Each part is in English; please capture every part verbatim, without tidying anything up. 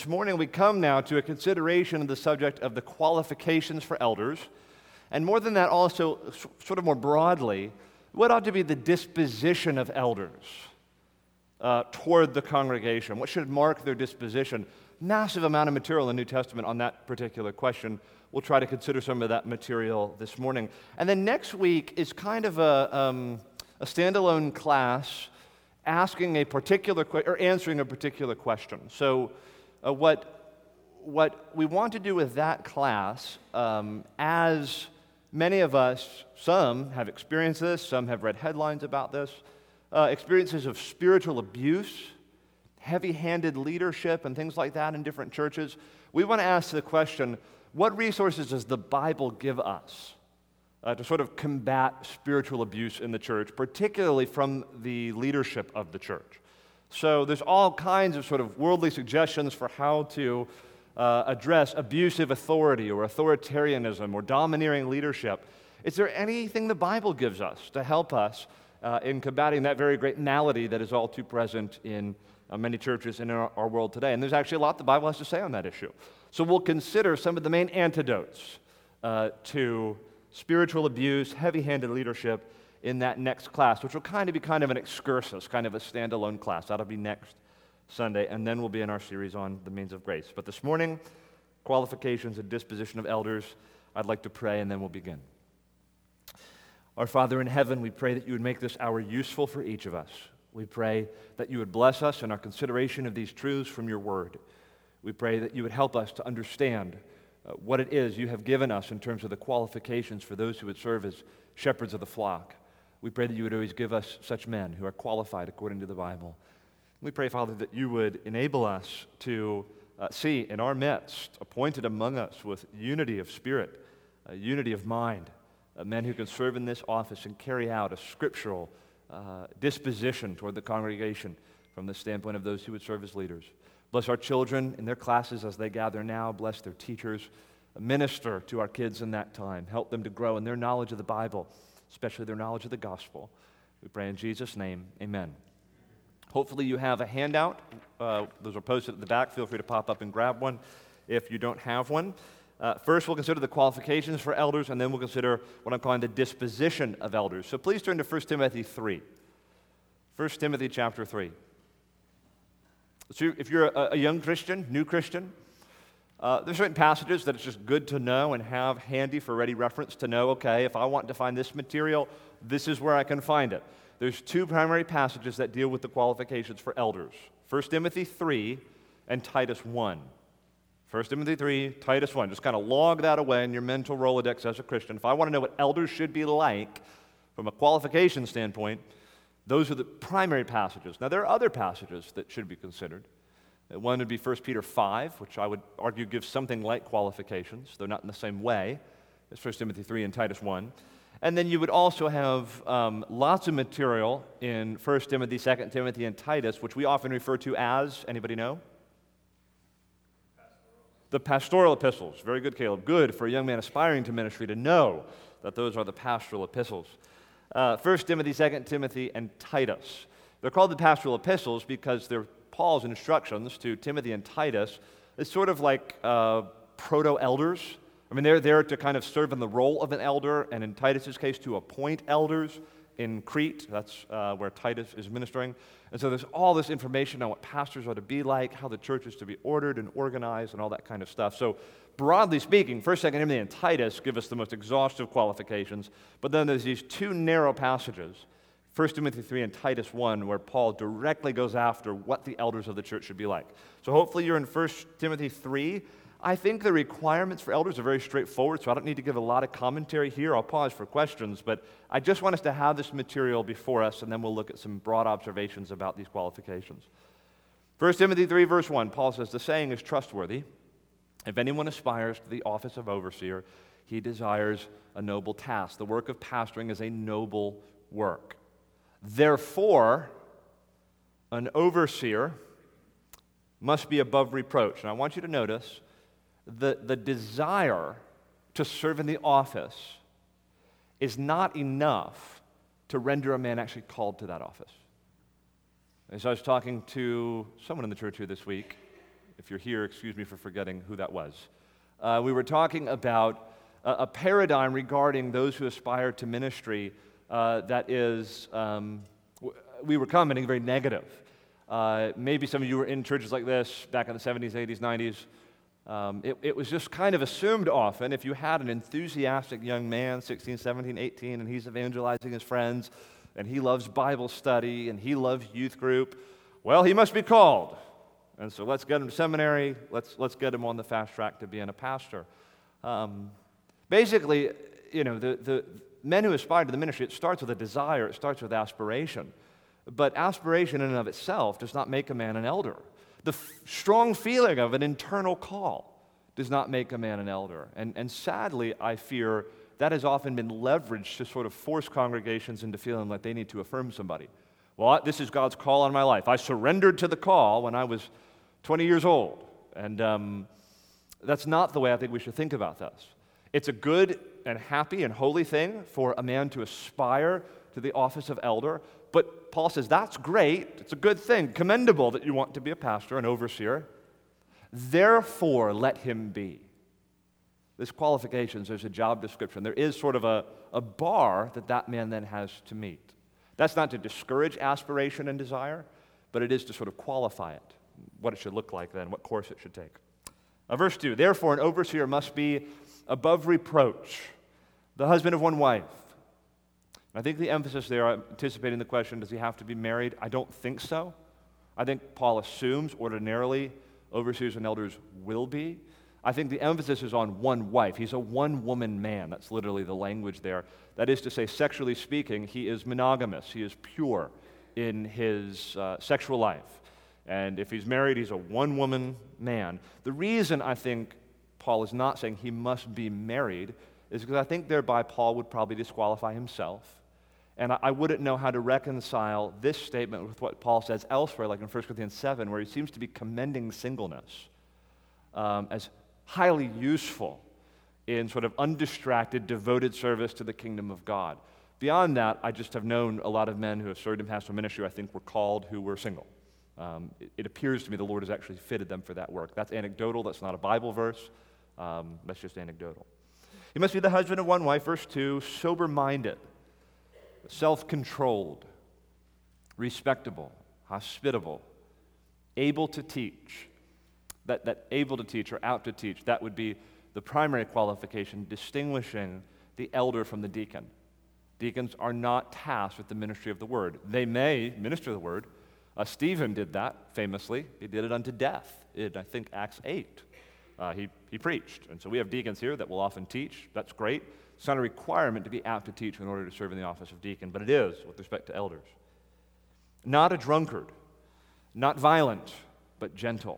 this morning we come now to a consideration of the subject of the qualifications for elders, and more than that, also sort of more broadly, what ought to be the disposition of elders uh, toward the congregation? What should mark their disposition? Massive amount of material in the New Testament on that particular question. We'll try to consider some of that material this morning. And then next week is kind of a, um, a standalone class asking a particular que- or answering a particular question. So uh, what, what we want to do with that class, um, as many of us, some have experienced this, some have read headlines about this, uh, experiences of spiritual abuse, heavy-handed leadership, and things like that in different churches. We want to ask the question, what resources does the Bible give us uh, to sort of combat spiritual abuse in the church, particularly from the leadership of the church? So there's all kinds of sort of worldly suggestions for how to uh, address abusive authority or authoritarianism or domineering leadership. Is there anything the Bible gives us to help us uh, in combating that very great malady that is all too present in uh, many churches in our, our world today? And there's actually a lot the Bible has to say on that issue. So we'll consider some of the main antidotes uh, to spiritual abuse, heavy-handed leadership in that next class, which will kind of be kind of an excursus, kind of a standalone class. That'll be next Sunday, and then we'll be in our series on the means of grace. But this morning, qualifications and disposition of elders, I'd like to pray, and then we'll begin. Our Father in heaven, we pray that you would make this hour useful for each of us. We pray that you would bless us in our consideration of these truths from your word. We pray that you would help us to understand uh, what it is you have given us in terms of the qualifications for those who would serve as shepherds of the flock. We pray that you would always give us such men who are qualified according to the Bible. We pray, Father, that you would enable us to uh, see in our midst, appointed among us with unity of spirit, uh, unity of mind, uh, men who can serve in this office and carry out a scriptural uh, disposition toward the congregation from the standpoint of those who would serve as leaders. Bless our children in their classes as they gather now. Bless their teachers. Minister to our kids in that time. Help them to grow in their knowledge of the Bible, especially their knowledge of the gospel. We pray in Jesus' name, amen. Hopefully you have a handout. Uh, those are posted at the back. Feel free to pop up and grab one if you don't have one. Uh, first, we'll consider the qualifications for elders, and then we'll consider what I'm calling the disposition of elders. So please turn to First Timothy three. First Timothy chapter three. So if you're a, a young Christian, new Christian, uh, there's certain passages that it's just good to know and have handy for ready reference to know, okay, if I want to find this material, this is where I can find it. There's two primary passages that deal with the qualifications for elders. First Timothy three and Titus one. First Timothy three, Titus one. Just kind of log that away in your mental Rolodex as a Christian. If I want to know what elders should be like from a qualification standpoint, those are the primary passages. Now, there are other passages that should be considered. One would be First Peter five, which I would argue gives something like qualifications, though not in the same way as First Timothy three and Titus one. And then you would also have um, lots of material in First Timothy, Second Timothy, and Titus, which we often refer to as, anybody know? Pastoral. The pastoral epistles. Very good, Caleb. Good for a young man aspiring to ministry to know that those are the pastoral epistles. Uh, First Timothy, Second Timothy, and Titus. They're called the pastoral epistles because they're Paul's instructions to Timothy and Titus. It's sort of like uh, proto-elders. I mean, they're there to kind of serve in the role of an elder, and in Titus's case, to appoint elders in Crete. That's uh, where Titus is ministering. And so there's all this information on what pastors are to be like, how the church is to be ordered and organized, and all that kind of stuff. So broadly speaking, First, Second Timothy, and Titus give us the most exhaustive qualifications, but then there's these two narrow passages, First Timothy three and Titus one, where Paul directly goes after what the elders of the church should be like. So hopefully you're in First Timothy three. I think the requirements for elders are very straightforward, so I don't need to give a lot of commentary here. I'll pause for questions, but I just want us to have this material before us, and then we'll look at some broad observations about these qualifications. First Timothy three, verse one, Paul says, "The saying is trustworthy. If anyone aspires to the office of overseer, he desires a noble task." The work of pastoring is a noble work. Therefore, an overseer must be above reproach. And I want you to notice the, the desire to serve in the office is not enough to render a man actually called to that office. As I was talking to someone in the church here this week, If you're here, excuse me for forgetting who that was. Uh, we were talking about a, a paradigm regarding those who aspire to ministry uh, that is, um, w- we were commenting very negative. Uh, maybe some of you were in churches like this back in the seventies, eighties, nineties. Um, it, it was just kind of assumed often if you had an enthusiastic young man, sixteen, seventeen, eighteen, and he's evangelizing his friends, and he loves Bible study, and he loves youth group, well, he must be called. And so let's get him to seminary, let's, let's get him on the fast track to being a pastor. Um, basically, you know, the, the men who aspire to the ministry, it starts with a desire, it starts with aspiration. But aspiration in and of itself does not make a man an elder. The f- strong feeling of an internal call does not make a man an elder. And, and sadly, I fear that has often been leveraged to sort of force congregations into feeling like they need to affirm somebody. Well, this is God's call on my life. I surrendered to the call when I was twenty years old. And um, that's not the way I think we should think about this. It's a good and happy and holy thing for a man to aspire to the office of elder. But Paul says that's great, it's a good thing, commendable that you want to be a pastor, an overseer. Therefore, let him be. There's qualifications, there's a job description. There is sort of a, a bar that that man then has to meet. That's not to discourage aspiration and desire, but it is to sort of qualify it, what it should look like then, what course it should take. Uh, verse two, therefore an overseer must be above reproach, the husband of one wife. I think the emphasis there, I'm anticipating the question, does he have to be married? I don't think so. I think Paul assumes ordinarily overseers and elders will be. I think the emphasis is on one wife. He's a one-woman man. That's literally the language there. That is to say, sexually speaking, he is monogamous. He is pure in his uh, sexual life. And if he's married, he's a one-woman man. The reason I think Paul is not saying he must be married is because I think thereby Paul would probably disqualify himself. And I wouldn't know how to reconcile this statement with what Paul says elsewhere, like in First Corinthians seven, where he seems to be commending singleness um, as highly useful in sort of undistracted, devoted service to the kingdom of God. Beyond that, I just have known a lot of men who have served in pastoral ministry, I think were called, who were single. Um, it, it appears to me the Lord has actually fitted them for that work. That's anecdotal, that's not a Bible verse, um, that's just anecdotal. He must be the husband of one wife, verse two, sober-minded, self-controlled, respectable, hospitable, able to teach. That, that able to teach or out to teach, that would be the primary qualification distinguishing the elder from the deacon. Deacons are not tasked with the ministry of the word. They may minister the word. Uh, Stephen did that famously. He did it unto death in, I think, Acts eight. Uh, he, he preached. And so we have deacons here that will often teach. That's great. It's not a requirement to be apt to teach in order to serve in the office of deacon, but it is with respect to elders. Not a drunkard, not violent, but gentle,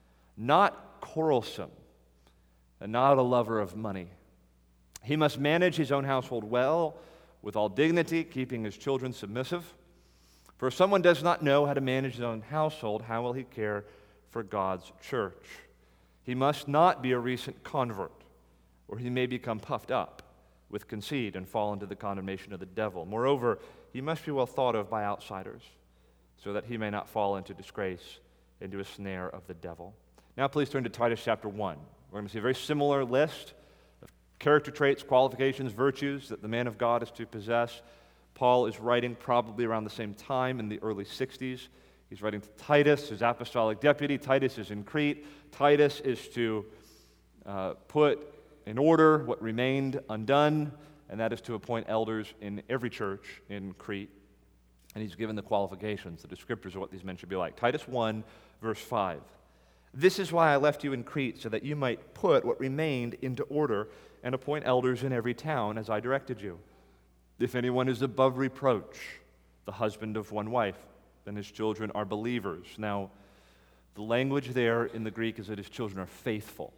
not quarrelsome, and not a lover of money. He must manage his own household well, with all dignity, keeping his children submissive. For if someone does not know how to manage his own household, how will he care for God's church? He must not be a recent convert, or he may become puffed up with conceit and fall into the condemnation of the devil. Moreover, he must be well thought of by outsiders, so that he may not fall into disgrace, into a snare of the devil. Now please turn to Titus chapter one. We're going to see a very similar list of character traits, qualifications, virtues that the man of God is to possess. Paul is writing probably around the same time in the early sixties. He's writing to Titus, his apostolic deputy. Titus is in Crete. Titus is to uh, put in order what remained undone, and that is to appoint elders in every church in Crete. And he's given the qualifications, the descriptors of what these men should be like. Titus one, verse five. This is why I left you in Crete, so that you might put what remained into order and appoint elders in every town, as I directed you. If anyone is above reproach, the husband of one wife, then his children are believers. Now, the language there in the Greek is that his children are faithful.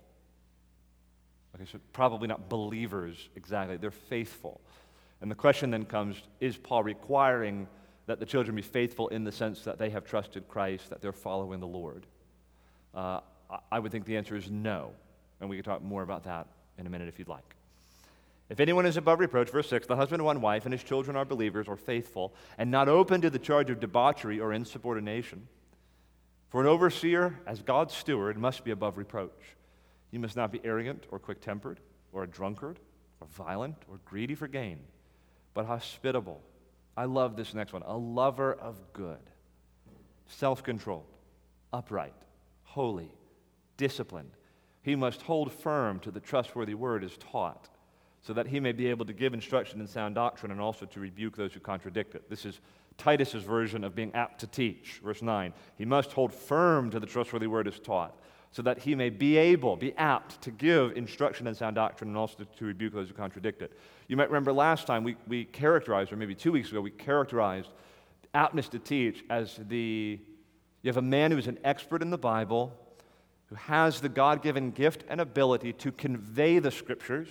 Okay, so probably not believers exactly, they're faithful. And the question then comes, is Paul requiring that the children be faithful in the sense that they have trusted Christ, that they're following the Lord? Uh, I would think the answer is no, and we can talk more about that in a minute if you'd like. If anyone is above reproach, verse six, the husband of one wife and his children are believers or faithful, and not open to the charge of debauchery or insubordination. For an overseer, as God's steward, must be above reproach. He must not be arrogant or quick-tempered or a drunkard or violent or greedy for gain, but hospitable. I love this next one. A lover of good, self-controlled, upright, holy, disciplined. He must hold firm to the trustworthy word as taught, so that he may be able to give instruction in sound doctrine and also to rebuke those who contradict it. This is Titus's version of being apt to teach. Verse nine, he must hold firm to the trustworthy word as taught, so that he may be able, be apt to give instruction in sound doctrine and also to, to rebuke those who contradict it. You might remember last time we, we characterized, or maybe two weeks ago, we characterized aptness to teach as the, you have a man who is an expert in the Bible, who has the God-given gift and ability to convey the Scriptures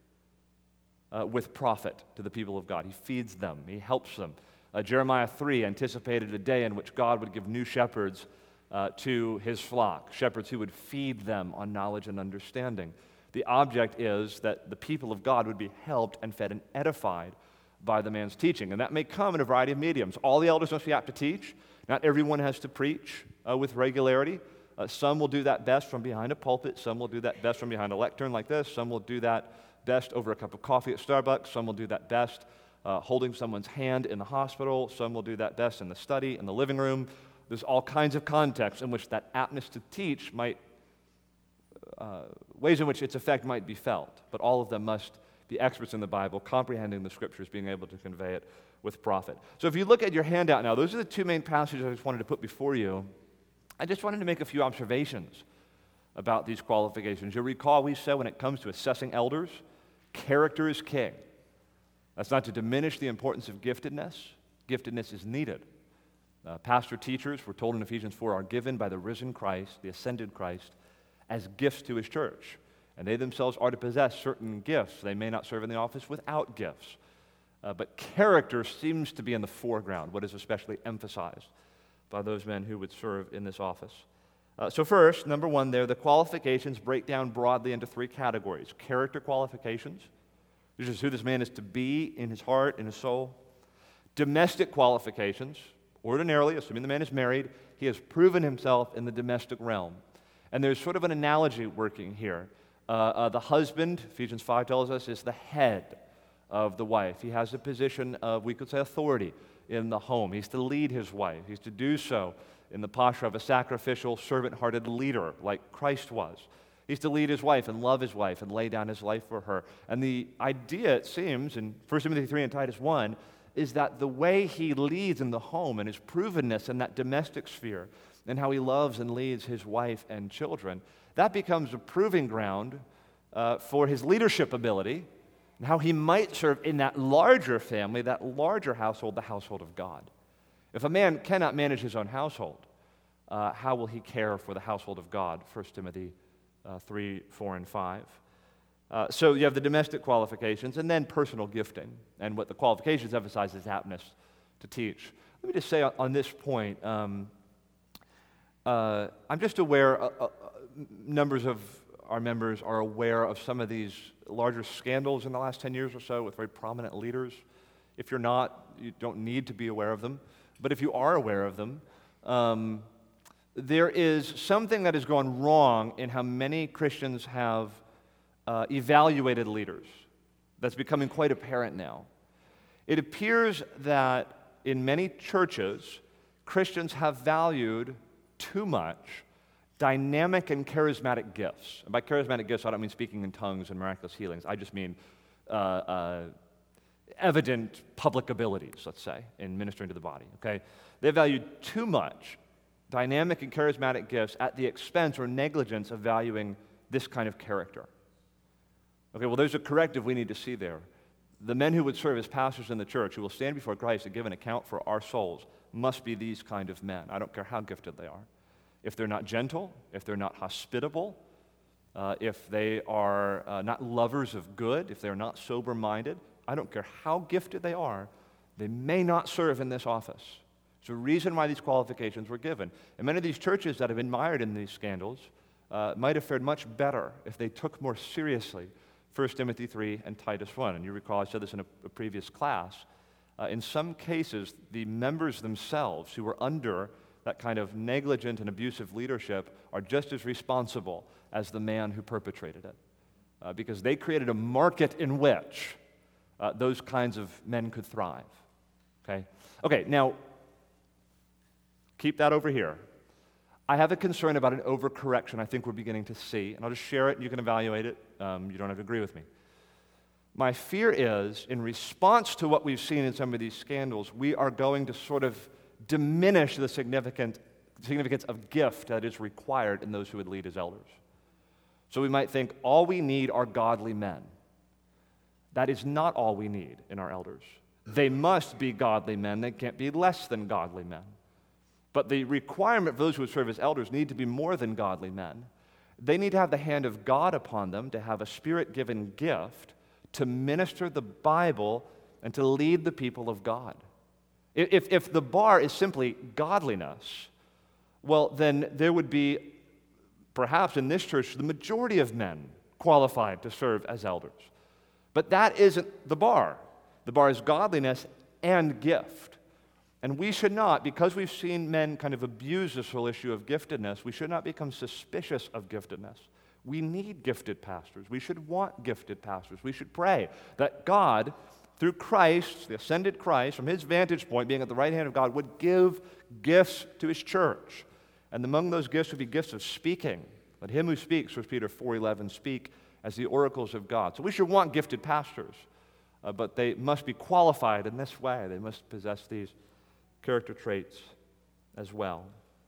uh, with profit to the people of God. He feeds them. He helps them. Uh, Jeremiah three anticipated a day in which God would give new shepherds uh, to his flock, shepherds who would feed them on knowledge and understanding. The object is that the people of God would be helped and fed and edified by the man's teaching. And that may come in a variety of mediums. All the elders must be apt to teach. Not everyone has to preach uh, with regularity. Uh, some will do that best from behind a pulpit. Some will do that best from behind a lectern like this. Some will do that best over a cup of coffee at Starbucks. Some will do that best uh, holding someone's hand in the hospital. Some will do that best in the study, in the living room. There's all kinds of contexts in which that aptness to teach might, uh, ways in which its effect might be felt. But all of them must be experts in the Bible, comprehending the Scriptures, being able to convey it with profit. So if you look at your handout now, those are the two main passages I just wanted to put before you. I just wanted to make a few observations about these qualifications. You'll recall we said when it comes to assessing elders, character is king. That's not to diminish the importance of giftedness. Giftedness is needed. Uh, pastor teachers, we're told in Ephesians four, are given by the risen Christ, the ascended Christ, as gifts to his church. And they themselves are to possess certain gifts. They may not serve in the office without gifts. Uh, but character seems to be in the foreground, what is especially emphasized by those men who would serve in this office. Uh, so first, number one there, the qualifications break down broadly into three categories. Character qualifications, which is who this man is to be in his heart, in his soul. Domestic qualifications, ordinarily, assuming the man is married, he has proven himself in the domestic realm. And there's sort of an analogy working here. Uh, uh, the husband, Ephesians five tells us, is the head of the wife. He has a position of, we could say, authority in the home. He's to lead his wife. He's to do so in the posture of a sacrificial, servant-hearted leader like Christ was. He's to lead his wife and love his wife and lay down his life for her. And the idea, it seems, in First Timothy three and Titus one, is that the way he leads in the home and his provenness in that domestic sphere and how he loves and leads his wife and children, that becomes a proving ground uh, for his leadership ability and how he might serve in that larger family, that larger household, the household of God. If a man cannot manage his own household, uh, how will he care for the household of God? First Timothy uh, three, four, and five. Uh, so you have the domestic qualifications and then personal gifting. And what the qualifications emphasize is aptness to teach. Let me just say on, on this point, um, uh, I'm just aware, uh, uh, numbers of our members are aware of some of these larger scandals in the last ten years or so with very prominent leaders. If you're not, you don't need to be aware of them. But if you are aware of them, um, there is something that has gone wrong in how many Christians have uh, evaluated leaders. That's becoming quite apparent now. It appears that in many churches, Christians have valued too much dynamic and charismatic gifts. And by charismatic gifts, I don't mean speaking in tongues and miraculous healings. I just mean uh, uh, evident public abilities, let's say, in ministering to the body, okay? They valued too much dynamic and charismatic gifts at the expense or negligence of valuing this kind of character. Okay, well, there's a corrective we need to see there. The men who would serve as pastors in the church, who will stand before Christ and give an account for our souls, must be these kind of men. I don't care how gifted they are. If they're not gentle, if they're not hospitable, uh, if they are uh, not lovers of good, if they're not sober-minded, I don't care how gifted they are, they may not serve in this office. It's a reason why these qualifications were given. And many of these churches that have been mired in these scandals uh, might have fared much better if they took more seriously First Timothy three and Titus one. And you recall I said this in a, a previous class. Uh, in some cases, the members themselves who were under that kind of negligent and abusive leadership are just as responsible as the man who perpetrated it, uh, because they created a market in which uh, those kinds of men could thrive. Okay? Okay, now, keep that over here. I have a concern about an overcorrection I think we're beginning to see, and I'll just share it and you can evaluate it. Um, you don't have to agree with me. My fear is, in response to what we've seen in some of these scandals, we are going to sort of diminish the significant, significance of gift that is required in those who would lead as elders. So we might think all we need are godly men. That is not all we need in our elders. They must be godly men. They can't be less than godly men. But the requirement for those who would serve as elders need to be more than godly men. They need to have the hand of God upon them, to have a Spirit-given gift, to minister the Bible and to lead the people of God. If, if the bar is simply godliness, well, then there would be, perhaps in this church, the majority of men qualified to serve as elders. But that isn't the bar. The bar is godliness and gift. And we should not, because we've seen men kind of abuse this whole issue of giftedness, we should not become suspicious of giftedness. We need gifted pastors. We should want gifted pastors. We should pray that God, through Christ, the ascended Christ, from his vantage point, being at the right hand of God, would give gifts to his church. And among those gifts would be gifts of speaking. Let him who speaks, First Peter four eleven, speak as the oracles of God. So we should want gifted pastors, uh, but they must be qualified in this way. They must possess these character traits as well.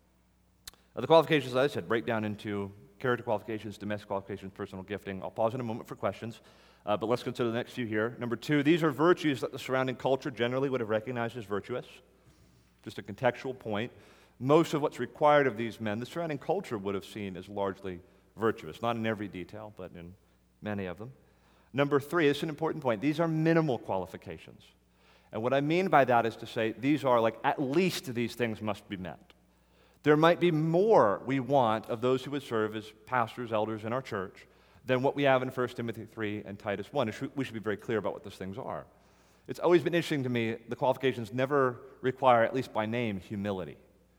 Uh, the qualifications, as I said, break down into character qualifications, domestic qualifications, personal gifting. I'll pause in a moment for questions, uh, but let's consider the next few here. Number two, these are virtues that the surrounding culture generally would have recognized as virtuous. Just a contextual point. Most of what's required of these men, the surrounding culture would have seen as largely virtuous. Not in every detail, but in many of them. Number three, this is an important point. These are minimal qualifications. And what I mean by that is to say these are like at least these things must be met. There might be more we want of those who would serve as pastors, elders in our church than what we have in First Timothy three and Titus one. We should be very clear about what those things are. It's always been interesting to me, the qualifications never require, at least by name, humility.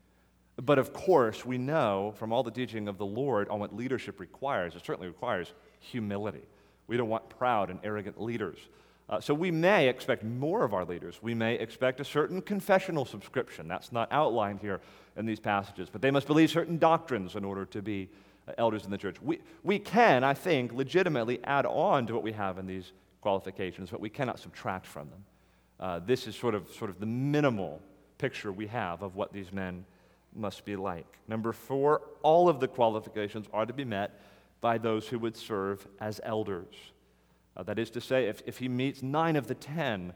But of course, we know from all the teaching of the Lord on what leadership requires, it certainly requires humility. We don't want proud and arrogant leaders. Uh, so we may expect more of our leaders. We may expect a certain confessional subscription. That's not outlined here in these passages. But they must believe certain doctrines in order to be uh, elders in the church. We, we can, I think, legitimately add on to what we have in these qualifications, but we cannot subtract from them. Uh, this is sort of, sort of the minimal picture we have of what these men must be like. Number four, all of the qualifications are to be met by those who would serve as elders. Uh, that is to say, if, if he meets nine of the ten,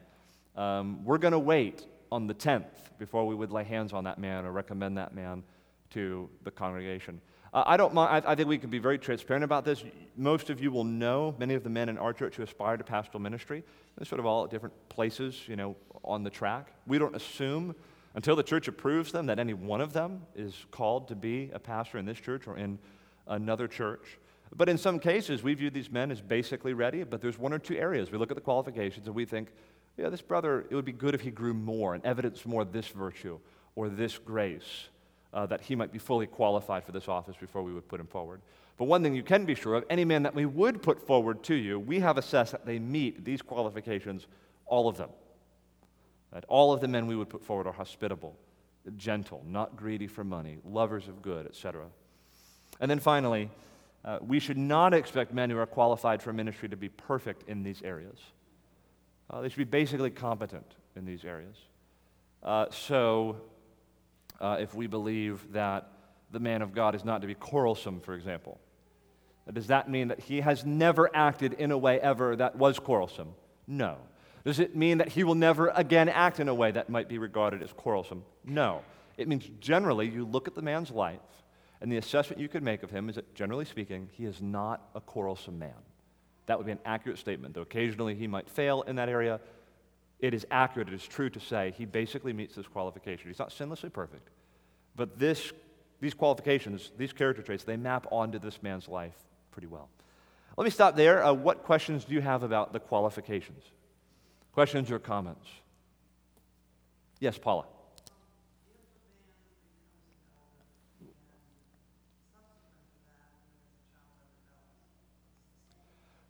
um, we're going to wait on the tenth before we would lay hands on that man or recommend that man to the congregation. Uh, I don't mind. I, I think we can be very transparent about this. Most of you will know many of the men in our church who aspire to pastoral ministry. They're sort of all at different places, you know, on the track. We don't assume until the church approves them that any one of them is called to be a pastor in this church or in another church. But in some cases, we view these men as basically ready, but there's one or two areas. We look at the qualifications and we think, yeah, this brother, it would be good if he grew more and evidenced more this virtue or this grace, uh, that he might be fully qualified for this office before we would put him forward. But one thing you can be sure of, any man that we would put forward to you, we have assessed that they meet these qualifications, all of them. That all of the men we would put forward are hospitable, gentle, not greedy for money, lovers of good, et cetera. And then finally, Uh, we should not expect men who are qualified for ministry to be perfect in these areas. Uh, they should be basically competent in these areas. Uh, so, uh, if we believe that the man of God is not to be quarrelsome, for example, does that mean that he has never acted in a way ever that was quarrelsome? No. Does it mean that he will never again act in a way that might be regarded as quarrelsome? No. It means generally you look at the man's life, and the assessment you could make of him is that, generally speaking, he is not a quarrelsome man. That would be an accurate statement, though occasionally he might fail in that area. It is accurate, it is true to say he basically meets this qualification. He's not sinlessly perfect, but this, these qualifications, these character traits, they map onto this man's life pretty well. Let me stop there. Uh, what questions do you have about the qualifications? Questions or comments? Yes, Paula.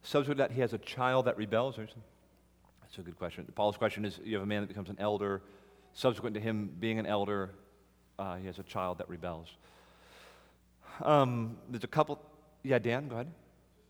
subsequent to that, he has a child that rebels. That's a good question. Paul's question is, you have a man that becomes an elder. Subsequent to him being an elder, uh, he has a child that rebels. Um, there's a couple. Yeah, Dan, go ahead.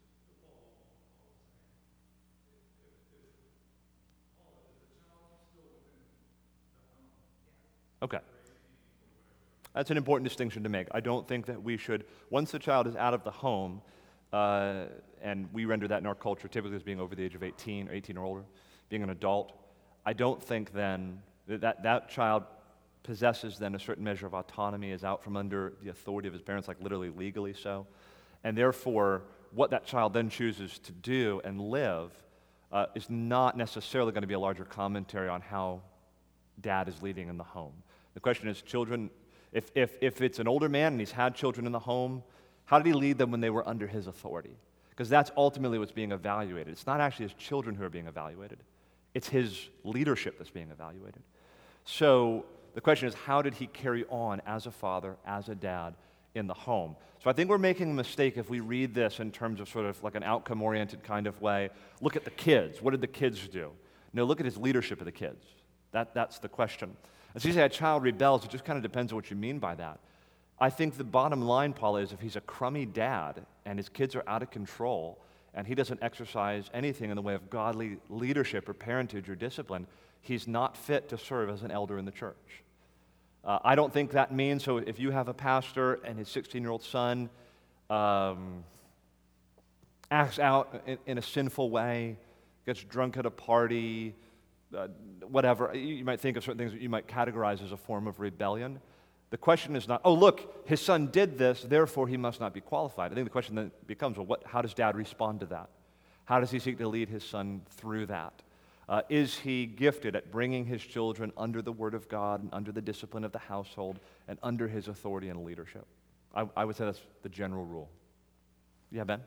Okay. That's an important distinction to make. I don't think that we should, once the child is out of the home, uh, and we render that in our culture typically as being over the age of eighteen or eighteen or older, being an adult, I don't think then that that, that child possesses then a certain measure of autonomy, is out from under the authority of his parents, like literally legally so. And therefore, what that child then chooses to do and live uh, is not necessarily going to be a larger commentary on how dad is leading in the home. The question is, children, if, if, if it's an older man and he's had children in the home, how did he lead them when they were under his authority? Because that's ultimately what's being evaluated. It's not actually his children who are being evaluated. It's his leadership that's being evaluated. So the question is, how did he carry on as a father, as a dad in the home? So I think we're making a mistake if we read this in terms of sort of like an outcome-oriented kind of way. Look at the kids. What did the kids do? No, look at his leadership of the kids. That, that's the question. As you say, a child rebels, it just kind of depends on what you mean by that. I think the bottom line, Paul, is if he's a crummy dad and his kids are out of control and he doesn't exercise anything in the way of godly leadership or parentage or discipline, he's not fit to serve as an elder in the church. Uh, I don't think that means, so if you have a pastor and his sixteen-year-old son um, acts out in, in a sinful way, gets drunk at a party, uh, whatever, you might think of certain things that you might categorize as a form of rebellion. The question is not, oh, look, his son did this, therefore he must not be qualified. I think the question then becomes, well, what, how does dad respond to that? How does he seek to lead his son through that? Uh, is he gifted at bringing his children under the Word of God and under the discipline of the household and under his authority and leadership? I, I would say that's the general rule. Yeah, Ben?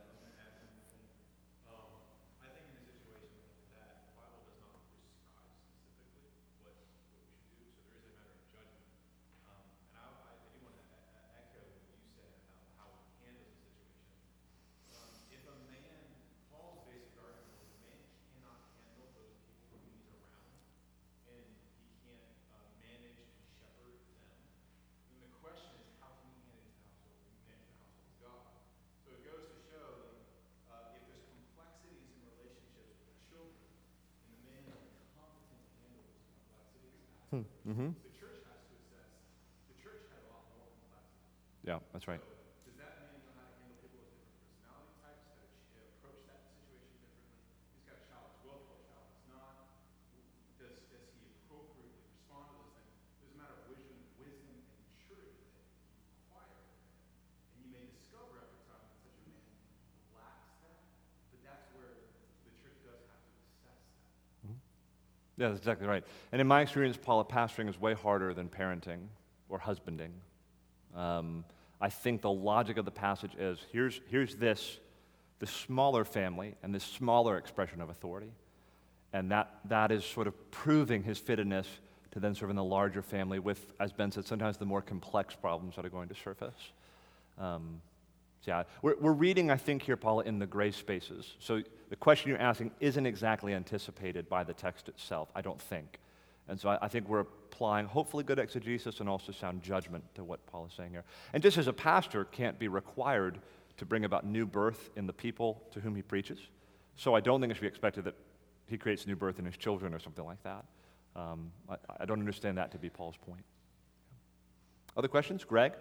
Mm-hmm. The church has to assess, the church has a lot more complexity. Yeah, that's right. So does that man know how to handle people with different personality types, how to ch- approach that situation differently? He's got a child that's willful, a child that's not. Does, does he appropriately respond to those things? There's a matter of wisdom, wisdom and maturity that you require of a man. And you may discover after time that such a man lacks that, but that's where the church does have to assess that. Mm-hmm. Yeah, that's exactly right. And in my experience, Paula, pastoring is way harder than parenting or husbanding. Um, I think the logic of the passage is, here's, here's this, this smaller family and this smaller expression of authority. And that, that is sort of proving his fittedness to then serve in the larger family with, as Ben said, sometimes the more complex problems that are going to surface. Um, so yeah, we're, we're reading, I think here, Paula, in the gray spaces. So the question you're asking isn't exactly anticipated by the text itself, I don't think. And so I, I think we're applying hopefully good exegesis and also sound judgment to what Paul is saying here. And just as a pastor can't be required to bring about new birth in the people to whom he preaches, so I don't think it should be expected that he creates new birth in his children or something like that. Um, I, I don't understand that to be Paul's point. Other questions? Greg?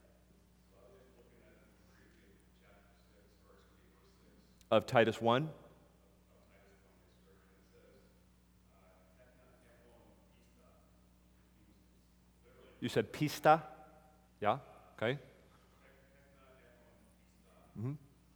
Of Titus one? You said pista? Yeah? Okay. Mm-hmm.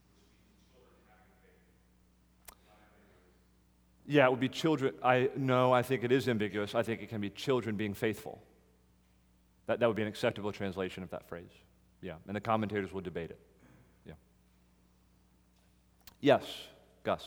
Yeah, it would be children. I no, I think it is ambiguous. I think it can be children being faithful. That, that would be an acceptable translation of that phrase. Yeah, and the commentators will debate it. Yeah. Yes, Gus.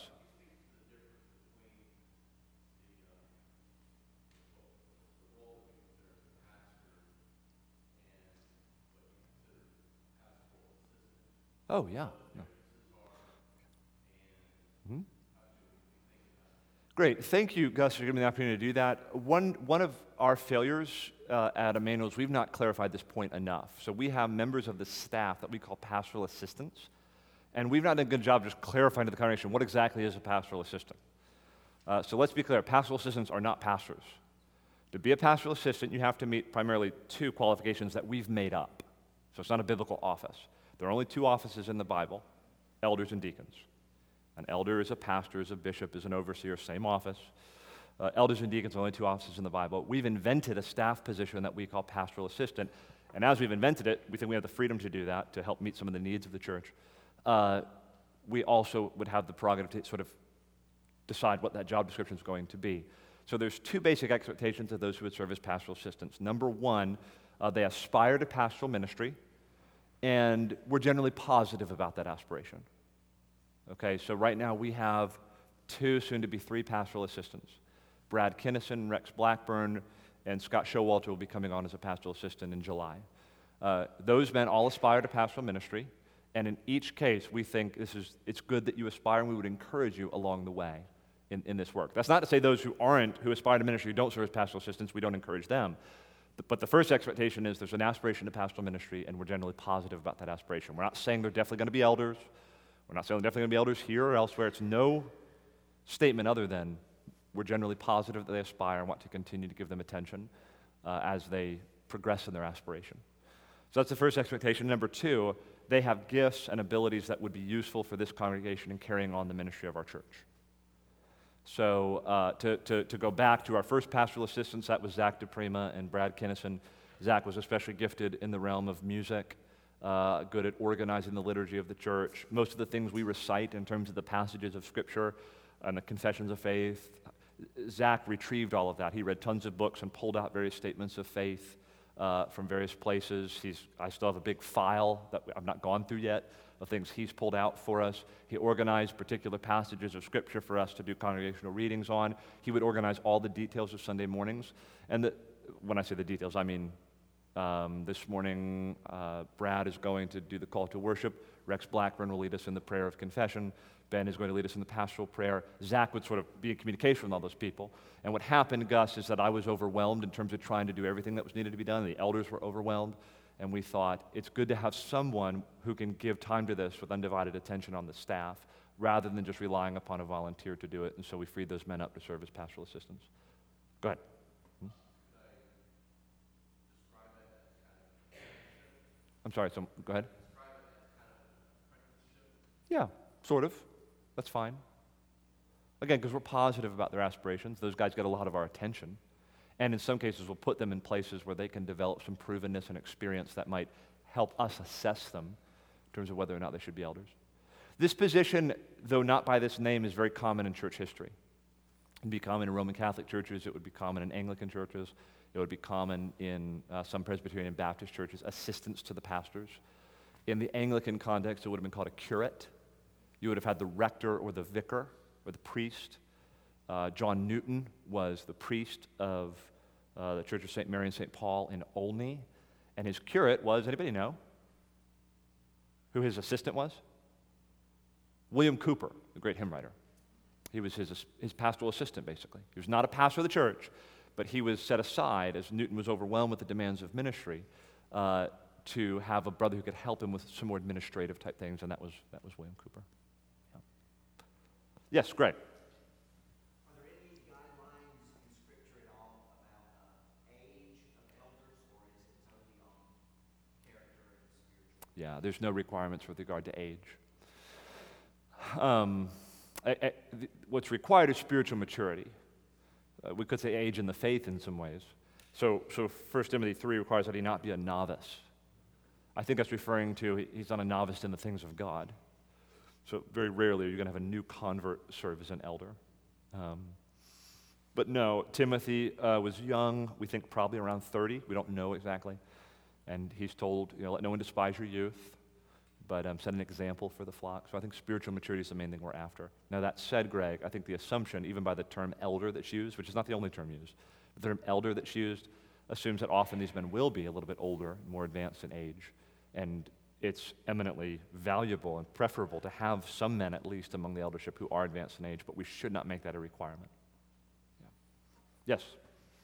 Oh, yeah. No. Great. Thank you, Gus, for giving me the opportunity to do that. One, one of our failures uh, at Emmanuel is we've not clarified this point enough. So we have members of the staff that we call pastoral assistants, and we've not done a good job just clarifying to the congregation what exactly is a pastoral assistant. Uh, so let's be clear, pastoral assistants are not pastors. To be a pastoral assistant, you have to meet primarily two qualifications that we've made up. So it's not a biblical office. There are only two offices in the Bible, elders and deacons. An elder is a pastor, is a bishop, is an overseer, same office. Uh, elders and deacons are only two offices in the Bible. We've invented a staff position that we call pastoral assistant, and as we've invented it, we think we have the freedom to do that to help meet some of the needs of the church. Uh, we also would have the prerogative to sort of decide what that job description is going to be. So there's two basic expectations of those who would serve as pastoral assistants. Number one, uh, they aspire to pastoral ministry, and we're generally positive about that aspiration. Okay, so right now we have two, soon to be three pastoral assistants. Brad Kinnison, Rex Blackburn, and Scott Showalter will be coming on as a pastoral assistant in July. Uh, those men all aspire to pastoral ministry, and in each case we think this is it's good that you aspire, and we would encourage you along the way in, in this work. That's not to say those who aren't, who aspire to ministry, who don't serve as pastoral assistants, we don't encourage them. But the first expectation is there's an aspiration to pastoral ministry, and we're generally positive about that aspiration. We're not saying they're definitely going to be elders. We're not saying they're definitely going to be elders here or elsewhere. It's no statement other than we're generally positive that they aspire and want to continue to give them attention uh, as they progress in their aspiration. So that's the first expectation. Number two, they have gifts and abilities that would be useful for this congregation in carrying on the ministry of our church. So uh, to, to, to go back to our first pastoral assistants, that was Zach DePrima and Brad Kinnison. Zach was especially gifted in the realm of music. Uh, good at organizing the liturgy of the church. Most of the things we recite in terms of the passages of Scripture and the confessions of faith, Zach retrieved all of that. He read tons of books and pulled out various statements of faith uh, from various places. He's, I still have a big file that I've not gone through yet of things he's pulled out for us. He organized particular passages of Scripture for us to do congregational readings on. He would organize all the details of Sunday mornings. And the, when I say the details, I mean Um, this morning, uh, Brad is going to do the call to worship. Rex Blackburn will lead us in the prayer of confession. Ben is going to lead us in the pastoral prayer. Zach would sort of be in communication with all those people. And what happened, Gus, is that I was overwhelmed in terms of trying to do everything that was needed to be done. The elders were overwhelmed. And we thought it's good to have someone who can give time to this with undivided attention on the staff rather than just relying upon a volunteer to do it. And so we freed those men up to serve as pastoral assistants. Go ahead. I'm sorry, so go ahead. Yeah, sort of. That's fine. Again, because we're positive about their aspirations. Those guys get a lot of our attention. And in some cases, we'll put them in places where they can develop some provenness and experience that might help us assess them in terms of whether or not they should be elders. This position, though not by this name, is very common in church history. It would be common in Roman Catholic churches. It would be common in Anglican churches. It would be common in uh, some Presbyterian and Baptist churches, assistants to the pastors. In the Anglican context, it would have been called a curate. You would have had the rector or the vicar or the priest. Uh, John Newton was the priest of uh, the Church of Saint Mary and Saint Paul in Olney, and his curate was, anybody know who his assistant was? William Cooper, the great hymn writer. He was his, his pastoral assistant, basically. He was not a pastor of the church, but he was set aside as Newton was overwhelmed with the demands of ministry uh, to have a brother who could help him with some more administrative type things, and that was that was William Cooper. Yeah. Yes, Greg. Are there any guidelines in Scripture at all about uh, age of elders, or is it totally on character and spiritual? Yeah, there's no requirements with regard to age. Um, I, I, th- what's required is spiritual maturity. Uh, we could say age in the faith in some ways. So, so First Timothy three requires that he not be a novice. I think that's referring to he, he's not a novice in the things of God. So very rarely are you going to have a new convert serve as an elder. Um, but no, Timothy uh, was young. We think probably around thirty. We don't know exactly. And he's told, you know, let no one despise your youth, but um, set an example for the flock. So I think spiritual maturity is the main thing we're after. Now that said, Greg, I think the assumption, even by the term elder that's used, which is not the only term used, the term elder that's used assumes that often these men will be a little bit older, more advanced in age. And it's eminently valuable and preferable to have some men, at least among the eldership, who are advanced in age, but we should not make that a requirement. Yeah. Yes?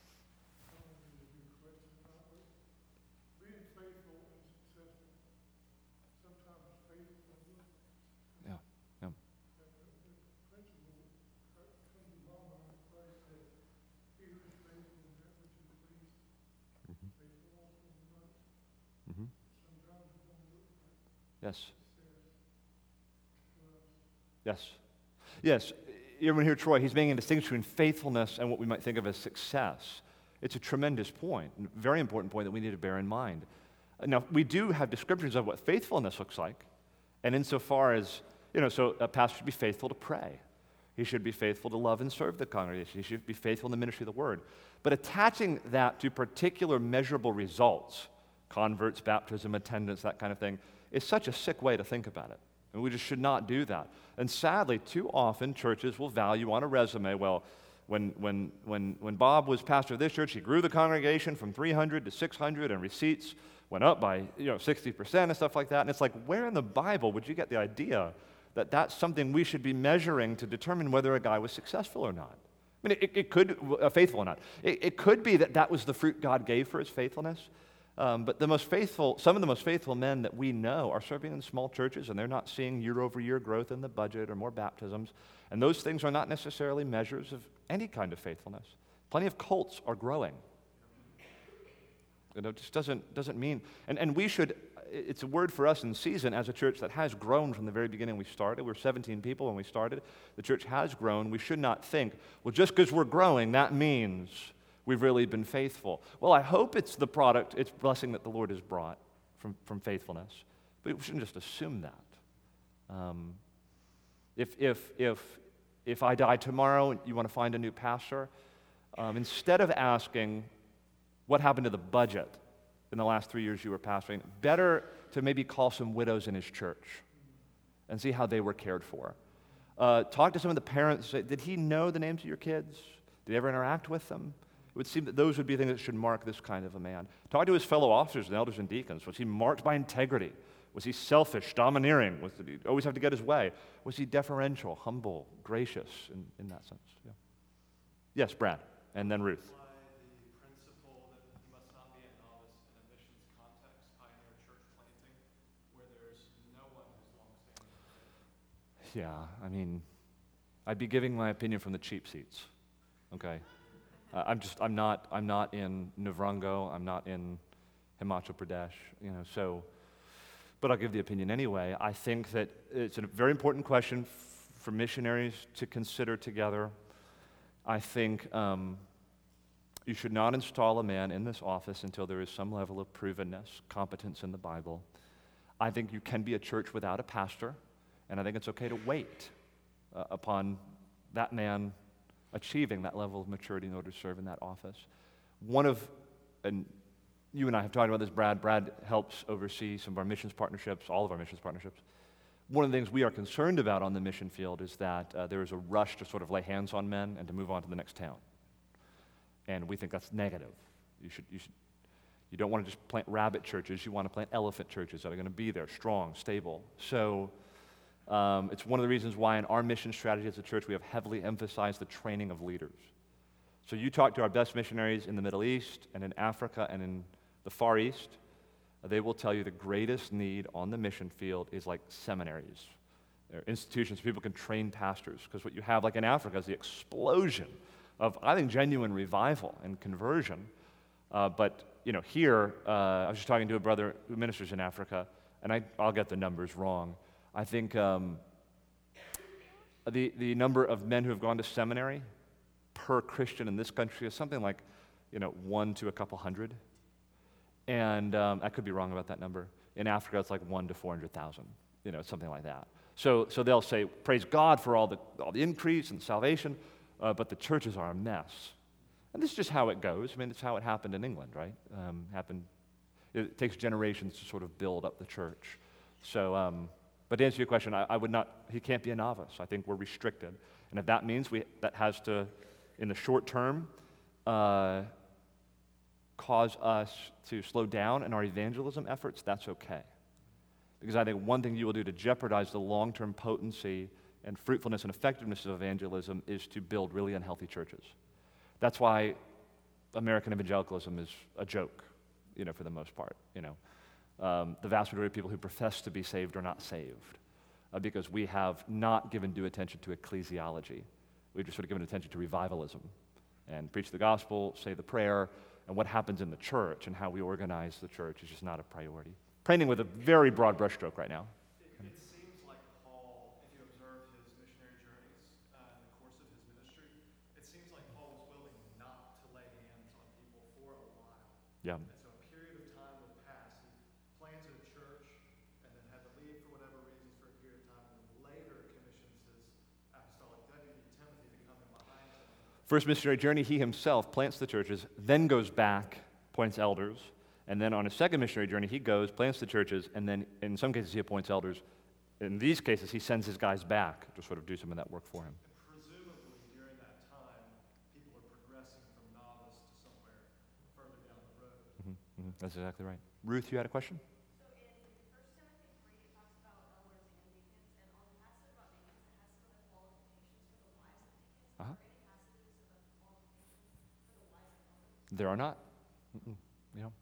Yeah, yeah. Mm-hmm. Yes. Yes. Yes. Everyone here, Troy, he's making a distinction between faithfulness and what we might think of as success. It's a tremendous point, a very important point that we need to bear in mind. Now, we do have descriptions of what faithfulness looks like, and insofar as, you know, so a pastor should be faithful to pray. He should be faithful to love and serve the congregation. He should be faithful in the ministry of the word. But attaching that to particular measurable results, converts, baptism, attendance, that kind of thing, is such a sick way to think about it. And we just should not do that. And sadly, too often, churches will value on a resume, well, when, when, when, when Bob was pastor of this church, he grew the congregation from three hundred to six hundred, and receipts went up by, you know, sixty percent and stuff like that. And it's like, where in the Bible would you get the idea that that's something we should be measuring to determine whether a guy was successful or not? I mean, it, it could, uh, faithful or not. It, it could be that that was the fruit God gave for his faithfulness. Um, but the most faithful, some of the most faithful men that we know are serving in small churches, and they're not seeing year-over-year growth in the budget or more baptisms. And those things are not necessarily measures of any kind of faithfulness. Plenty of cults are growing. You know, it just doesn't, doesn't mean, and, and we should, it's a word for us in season as a church that has grown from the very beginning we started. We were seventeen people when we started. The church has grown. We should not think, well, just because we're growing, that means we've really been faithful. Well, I hope it's the product, it's blessing that the Lord has brought from, from faithfulness. But we shouldn't just assume that. Um, if, if, if, if I die tomorrow and you want to find a new pastor, um, instead of asking what happened to the budget in the last three years you were pastoring, better to maybe call some widows in his church and see how they were cared for. Uh, talk to some of the parents. Say, did he know the names of your kids? Did he ever interact with them? It would seem that those would be things that should mark this kind of a man. Talk to his fellow officers and elders and deacons. Was he marked by integrity? Was he selfish, domineering? Was, did he always have to get his way? Was he deferential, humble, gracious in, in that sense? Yeah. Yes, Brad, and then Ruth. The principle that he must not be a novice in a missions context, pioneer church planting, where there's no one who's long-standing. Yeah, I mean, I'd be giving my opinion from the cheap seats, okay? Uh, I'm just, I'm not, I'm not in Navrango, I'm not in Himachal Pradesh, you know, so, but I'll give the opinion anyway. I think that it's a very important question f- for missionaries to consider together. I think um, you should not install a man in this office until there is some level of provenness, competence in the Bible. I think you can be a church without a pastor, and I think it's okay to wait uh, upon that man achieving that level of maturity in order to serve in that office. One of, and you and I have talked about this, Brad. Brad helps oversee some of our missions partnerships, all of our missions partnerships. One of the things we are concerned about on the mission field is that uh, there is a rush to sort of lay hands on men and to move on to the next town. And we think that's negative. You should, you should, you don't want to just plant rabbit churches. You want to plant elephant churches that are going to be there, strong, stable. So Um, it's one of the reasons why in our mission strategy as a church we have heavily emphasized the training of leaders. So you talk to our best missionaries in the Middle East and in Africa and in the Far East, uh, they will tell you the greatest need on the mission field is like seminaries. They're institutions where people can train pastors, because what you have like in Africa is the explosion of, I think, genuine revival and conversion. Uh, but, you know, here, uh, I was just talking to a brother who ministers in Africa, and I, I'll get the numbers wrong. I think um, the, the number of men who have gone to seminary per Christian in this country is something like, you know, one to a couple hundred. And um, I could be wrong about that number. In Africa, it's like one to four hundred thousand, you know, something like that. So, so they'll say, praise God for all the, all the increase and salvation, uh, but the churches are a mess. And this is just how it goes. I mean, it's how it happened in England, right? Um, happened. It takes generations to sort of build up the church. So, um, but to answer your question, I, I would not, he can't be a novice. I think we're restricted. And if that means we, that has to, in the short term, uh, cause us to slow down in our evangelism efforts, that's okay. Because I think one thing you will do to jeopardize the long-term potency and fruitfulness and effectiveness of evangelism is to build really unhealthy churches. That's why American evangelicalism is a joke, you know, for the most part, you know. Um, the vast majority of people who profess to be saved are not saved uh, because we have not given due attention to ecclesiology. We've just sort of given attention to revivalism and preach the gospel, say the prayer, and what happens in the church and how we organize the church is just not a priority. Painting with a very broad brushstroke right now. It, it seems like Paul, if you observe his missionary journeys uh, in the course of his ministry, it seems like Paul was willing not to lay hands on people for a while. Yeah. And so a period of time would pass. He planted a church and then had to leave for whatever reasons for a period of time, and then later commissions his apostolic deputy, Timothy, to come in behind him. First missionary journey, he himself plants the churches, then goes back, appoints elders, and then on his second missionary journey, he goes, plants the churches, and then in some cases he appoints elders. In these cases, he sends his guys back to sort of do some of that work for him. And presumably during that time, people are progressing from novice to somewhere further down the road. Mm-hmm, mm-hmm, that's exactly right. Ruth, you had a question? So in First Timothy three, it talks about elders and deacons, and on the passage about deacons, it has some of the qualifications for the wives of deacons. Uh-huh. Are there any passages about qualifications for the wives of elders? There are not. Mm-mm, you know.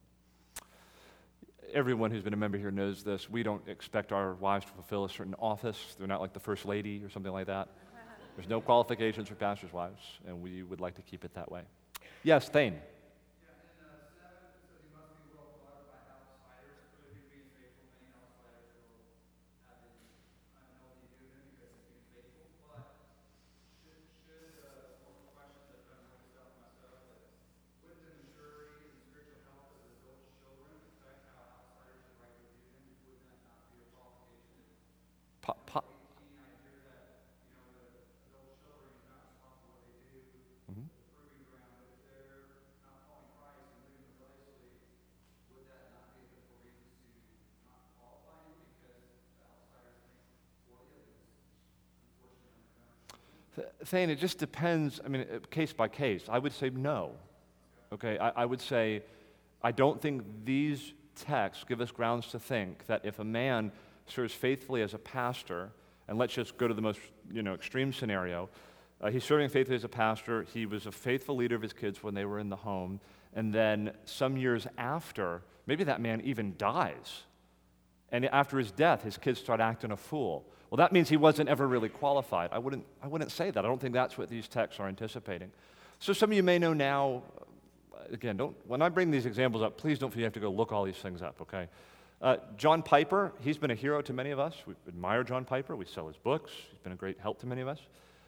Everyone who's been a member here knows this. We don't expect our wives to fulfill a certain office. They're not like the first lady or something like that. There's no qualifications for pastors' wives, and we would like to keep it that way. Yes, Thane. Yeah, in uh, seven, it says he must be well thought by outsiders. For if he be faithful, many outsiders will have his unhealthy union because he's being faithful. But should, should uh, one question that I noticed out myself, that would the maturity and spiritual health of adult children affect how outsiders should rightly view him? Would that not be a qualification? Po- po- eighteen, I hear that, you know, the adult children is not responsible for what they do. Mhm. Proving ground, but if they're not following Christ and living rebelliously, would that not be a good reason to not qualify him because the outsiders think poorly of his unfortunate occurrence? Th- Thane, it just depends, I mean, uh, case by case. I would say no. Okay, I, I would say I don't think these texts give us grounds to think that if a man serves faithfully as a pastor, and let's just go to the most, you know, extreme scenario, uh, he's serving faithfully as a pastor, he was a faithful leader of his kids when they were in the home, and then some years after, maybe that man even dies, and after his death, his kids start acting a fool. Well, that means he wasn't ever really qualified. I wouldn't, I wouldn't say that. I don't think that's what these texts are anticipating. So some of you may know now, again, don't, when I bring these examples up, please don't feel you have to go look all these things up, okay? Uh, John Piper, he's been a hero to many of us. We admire John Piper. We sell his books. He's been a great help to many of us.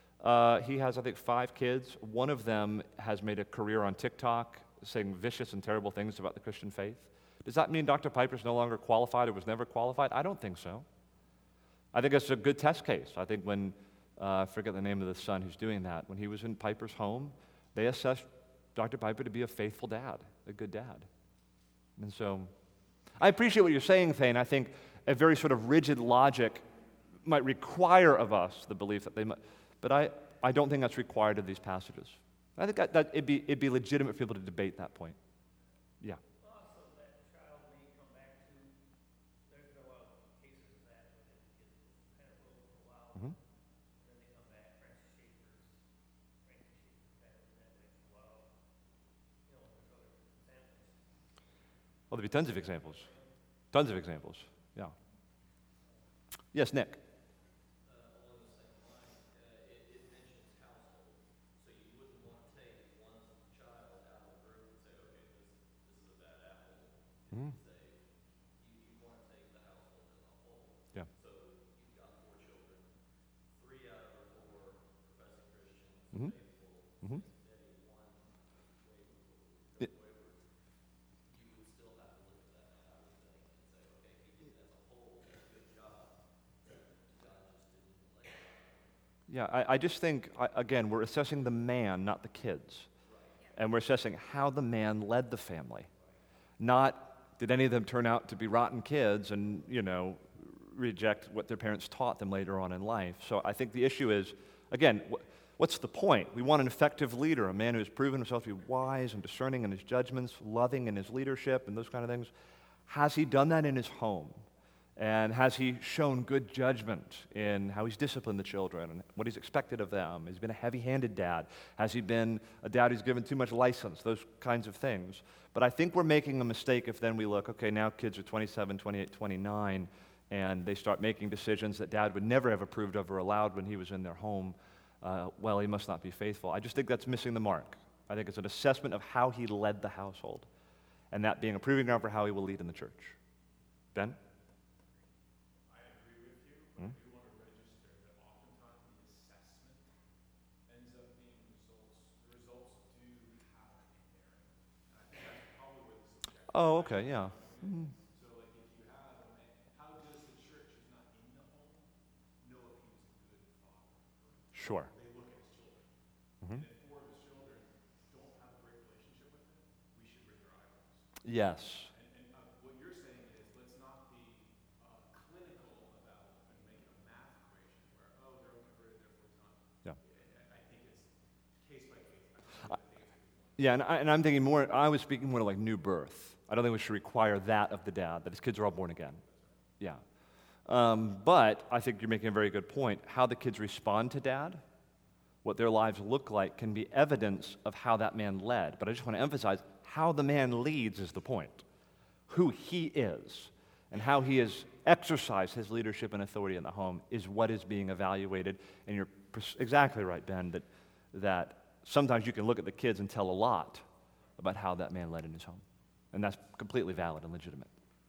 Uh, he has, I think, five kids. One of them has made a career on TikTok saying vicious and terrible things about the Christian faith. Does that mean Doctor Piper's no longer qualified or was never qualified? I don't think so. I think it's a good test case. I think when, uh, I forget the name of the son who's doing that, when he was in Piper's home, they assessed Doctor Piper to be a faithful dad, a good dad. And so I appreciate what you're saying, Thane. I think a very sort of rigid logic might require of us the belief that they might, but I, I don't think that's required of these passages. I think that, that it'd, be, it'd be legitimate for people to debate that point. Yeah. Also, that child may come back to, there's been a lot of cases of that, where they get kind of rolled for a while, Mhm. and then they come back. Francis Schaeffer's, Francis Schaeffer kind of did that way for a while. You know, there's other examples. Well, there'd be tons of examples. Tons of examples. Yeah. Yes, Nick. Along the same line, uh, it, it mentions household, so you wouldn't want to take one child out of the group and say, okay, this, this is a bad apple. Mhm. Say, you, you want to take the household as a whole. Yeah. So you've got four children, three out of the four professing Christians, Mhm. faithful, Mhm. steady, one wayward, It- wayward. You would still have to look at that, I would think, and say, okay, he did as a whole a good job. God just didn't lay it on him. Yeah, I, I just think, I, again, we're assessing the man, not the kids. And we're assessing how the man led the family. Not, did any of them turn out to be rotten kids and, you know, reject what their parents taught them later on in life. So I think the issue is, again, wh- what's the point? We want an effective leader, a man who has proven himself to be wise and discerning in his judgments, loving in his leadership, and those kind of things. Has he done that in his home? And has he shown good judgment in how he's disciplined the children and what he's expected of them? Has he been a heavy-handed dad? Has he been a dad who's given too much license? Those kinds of things. But I think we're making a mistake if then we look, okay, now kids are twenty-seven, twenty-eight, twenty-nine, and they start making decisions that dad would never have approved of or allowed when he was in their home. Uh, well, he must not be faithful. I just think that's missing the mark. I think it's an assessment of how he led the household, and that being a proving ground for how he will lead in the church. Ben? I agree with you, but I do want to register that oftentimes the assessment ends up being results. The results do happen in there. And I think that's probably where the subjective. Oh, okay, yeah. Mhm. So, like, if you have a man, how does the church who's not in the home know if he was a good father? Sure. They look at his children. Mhm. And if four of his children don't have a great relationship with him, we should raise our eyebrows. Yes. And, and uh, what you're saying is, let's not be uh, clinical about and make it a math equation where, oh, they're unconverted, therefore it's not. Yeah. I, I think it's case by case. I, I think it's a good point. Yeah, and, I, and I'm thinking more, I was speaking more like new birth. I don't think we should require that of the dad, that his kids are all born again. Yeah. Um, but I think you're making a very good point. How the kids respond to dad, what their lives look like, can be evidence of how that man led. But I just want to emphasize, how the man leads is the point. Who he is and how he has exercised his leadership and authority in the home is what is being evaluated. And you're pers- exactly right, Ben, that, that sometimes you can look at the kids and tell a lot about how that man led in his home. And that's completely valid and legitimate.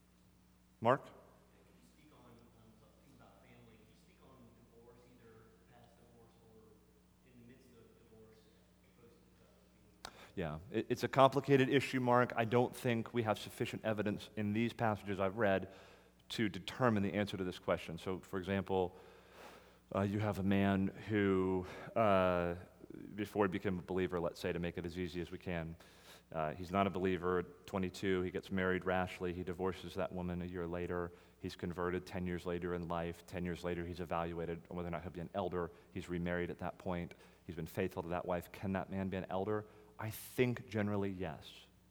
Mark? Can you speak on, um, something about family? Can you speak on divorce, either past divorce or in the midst of divorce, opposed to uh, being Yeah, it, it's a complicated issue, Mark. I don't think we have sufficient evidence in these passages I've read to determine the answer to this question. So, for example, uh, you have a man who, uh, before he became a believer, let's say, to make it as easy as we can, uh, he's not a believer. At twenty-two, he gets married rashly. He divorces that woman a year later. He's converted ten years later in life. ten years later, he's evaluated on whether or not he'll be an elder. He's remarried at that point. He's been faithful to that wife. Can that man be an elder? I think generally yes.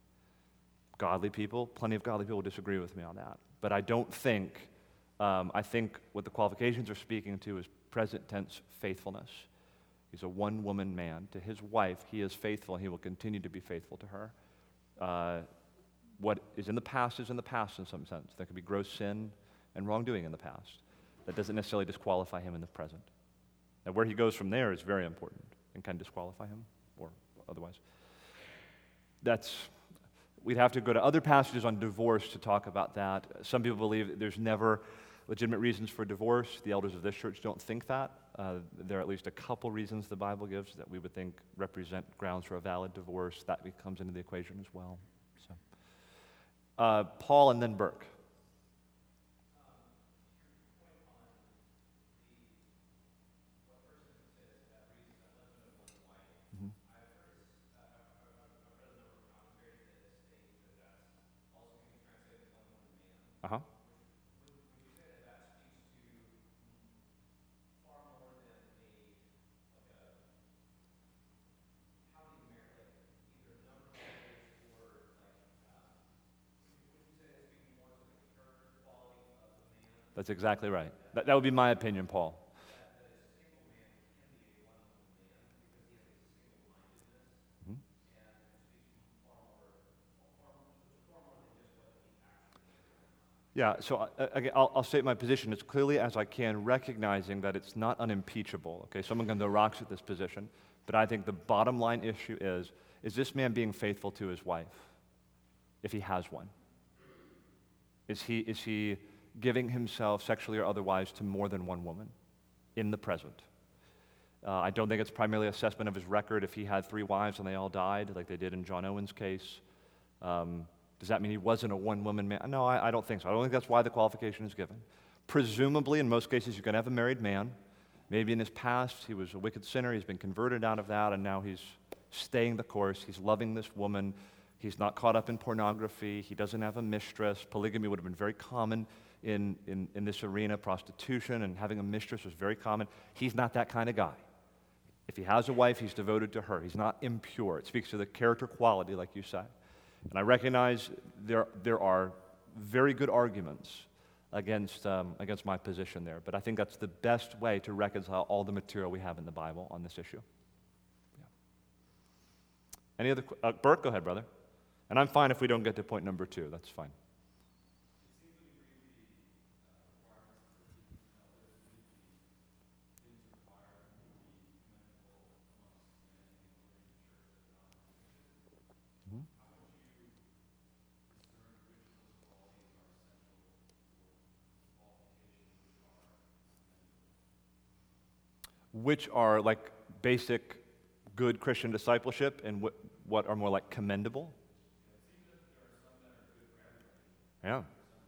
Godly people, plenty of godly people disagree with me on that. But I don't think, um, I think what the qualifications are speaking to is present tense faithfulness. He's a one-woman man. To his wife, he is faithful, and he will continue to be faithful to her. Uh, what is in the past is in the past in some sense. There could be gross sin and wrongdoing in the past. That doesn't necessarily disqualify him in the present. Now, where he goes from there is very important and can disqualify him or otherwise. That's, we'd have to go to other passages on divorce to talk about that. Some people believe that there's never legitimate reasons for divorce. The elders of this church don't think that. Uh, there are at least a couple reasons the Bible gives that we would think represent grounds for a valid divorce. That comes into the equation as well. So, uh, Paul and then Burke. Uh-huh. That's exactly right. That, that would be my opinion, Paul. Mhm. Yeah, so uh, again, I'll, I'll state my position as clearly as I can, recognizing that it's not unimpeachable. Okay, someone can throw rocks at this position, but I think the bottom line issue is, is this man being faithful to his wife, if he has one? Is he, is he giving himself sexually or otherwise to more than one woman in the present? Uh, I don't think it's primarily assessment of his record if he had three wives and they all died, like they did in John Owen's case. Um, does that mean he wasn't a one-woman man? No, I, I don't think so. I don't think that's why the qualification is given. Presumably, in most cases, you're going to have a married man. Maybe in his past, he was a wicked sinner. He's been converted out of that, and now he's staying the course. He's loving this woman. He's not caught up in pornography. He doesn't have a mistress. Polygamy would have been very common in, in, in this arena. Prostitution and having a mistress was very common. He's not that kind of guy. If he has a wife, he's devoted to her. He's not impure. It speaks to the character quality, like you say. And I recognize there, there are very good arguments against, um, against my position there. But I think that's the best way to reconcile all the material we have in the Bible on this issue. Yeah. Any other, qu- uh, Burke, go ahead, brother. And I'm fine if we don't get to point number two. That's fine. Which are like basic good Christian discipleship and what, what are more like commendable? Yeah.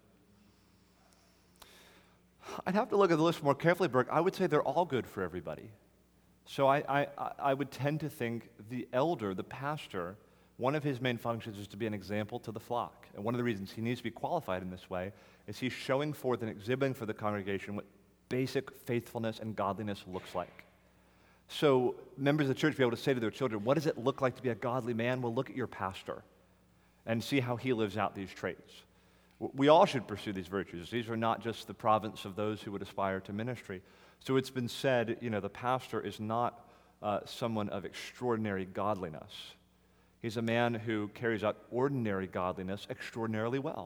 I'd have to look at the list more carefully, Burke. I would say they're all good for everybody. So I, I, I would tend to think the elder, the pastor, one of his main functions is to be an example to the flock. And one of the reasons he needs to be qualified in this way is he's showing forth and exhibiting for the congregation what basic faithfulness and godliness looks like. So members of the church be able to say to their children, what does it look like to be a godly man? Well, look at your pastor and see how he lives out these traits. We all should pursue these virtues. These are not just the province of those who would aspire to ministry. So it's been said, you know, the pastor is not uh, someone of extraordinary godliness. He's a man who carries out ordinary godliness extraordinarily well.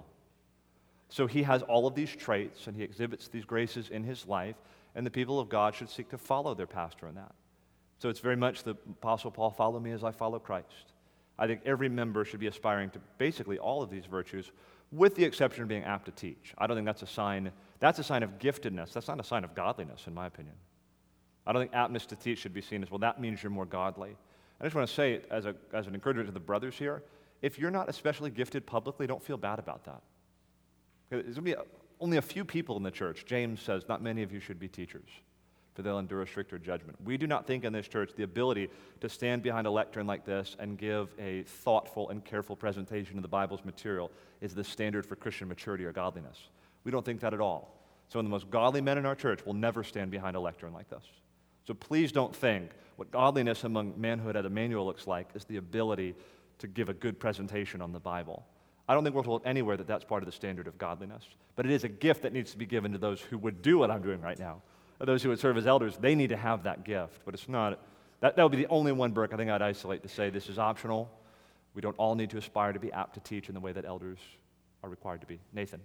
So he has all of these traits, and he exhibits these graces in his life, and the people of God should seek to follow their pastor in that. So it's very much the Apostle Paul, follow me as I follow Christ. I think every member should be aspiring to basically all of these virtues, with the exception of being apt to teach. I don't think that's a sign, that's a sign of giftedness. That's not a sign of godliness, in my opinion. I don't think aptness to teach should be seen as, well, that means you're more godly. I just want to say, as, a, as an encouragement to the brothers here, if you're not especially gifted publicly, don't feel bad about that. There's going to be a, only a few people in the church. James says, not many of you should be teachers, for they'll endure a stricter judgment. We do not think in this church the ability to stand behind a lectern like this and give a thoughtful and careful presentation of the Bible's material is the standard for Christian maturity or godliness. We don't think that at all. So the most godly men in our church will never stand behind a lectern like this. So please don't think what godliness among manhood at Emmanuel looks like is the ability to give a good presentation on the Bible. I don't think we're told anywhere that that's part of the standard of godliness, but it is a gift that needs to be given to those who would do what I'm doing right now. Those who would serve as elders, they need to have that gift, but it's not, that, that would be the only one, Burke, I think I'd isolate to say this is optional. We don't all need to aspire to be apt to teach in the way that elders are required to be. Nathan.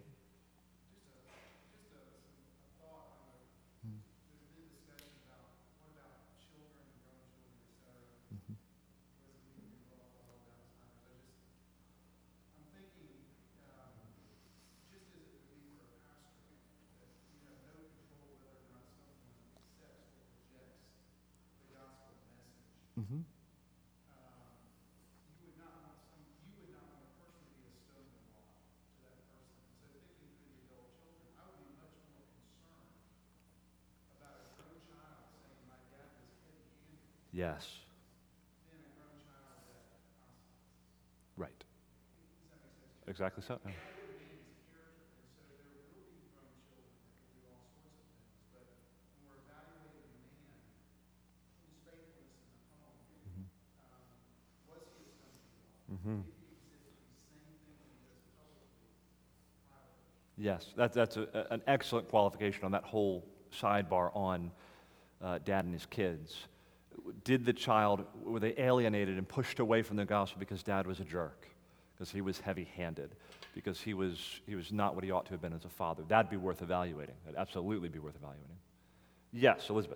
Mm-hmm. Um, you would not want some, you would not want a person to be a stumbling block to that person. So thinking through the adult children, I would be much more concerned about a grown child saying, my dad was heavy-handed, Yes. than a grown child that oscillates. Right. Does that make sense? Exactly so. Yeah. That would be his character, and so there will be grown children that can do all sorts of things, but when we're evaluating a man, his faithfulness in the home, Mm-hmm. um, was he a stumbling block? Mm-hmm. If he exhibits the same thing that he does publicly, privately. Yes, that's, that's a, an excellent qualification on that whole sidebar on uh, dad and his kids. Did the child, were they alienated and pushed away from the gospel because dad was a jerk, because he was heavy-handed, because he was, he was not what he ought to have been as a father? That'd be worth evaluating. That'd absolutely be worth evaluating. Yes, Elizabeth.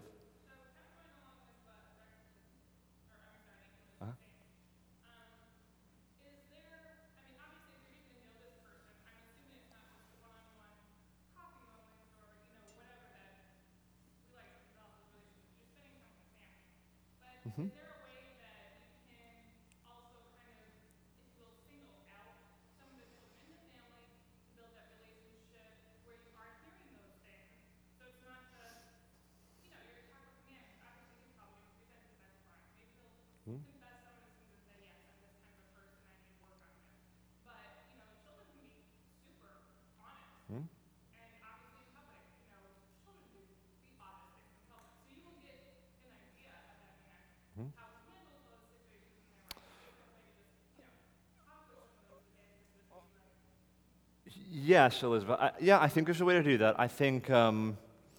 Uh-huh. Mm-hmm. Is there a way that you can also kind of, if you will, single out some of the children in the family to build that relationship where you are hearing those things? So it's not just, you know, you're talking with man, obviously he's probably going to present his best friend. Maybe he'll Hmm? confess some of his sins and say, yes, I'm this kind of a person, I need to work on this. But, you know, children can be super honest. Hmm? And obviously in public, you know, children can be honest in public. So you will get an idea of that man, Hmm? how he handles those situations in their life. So maybe just, you know, talk with some of those kids and just be like, Yes, Elizabeth. I, yeah, I think there's a way to do that. I think, um,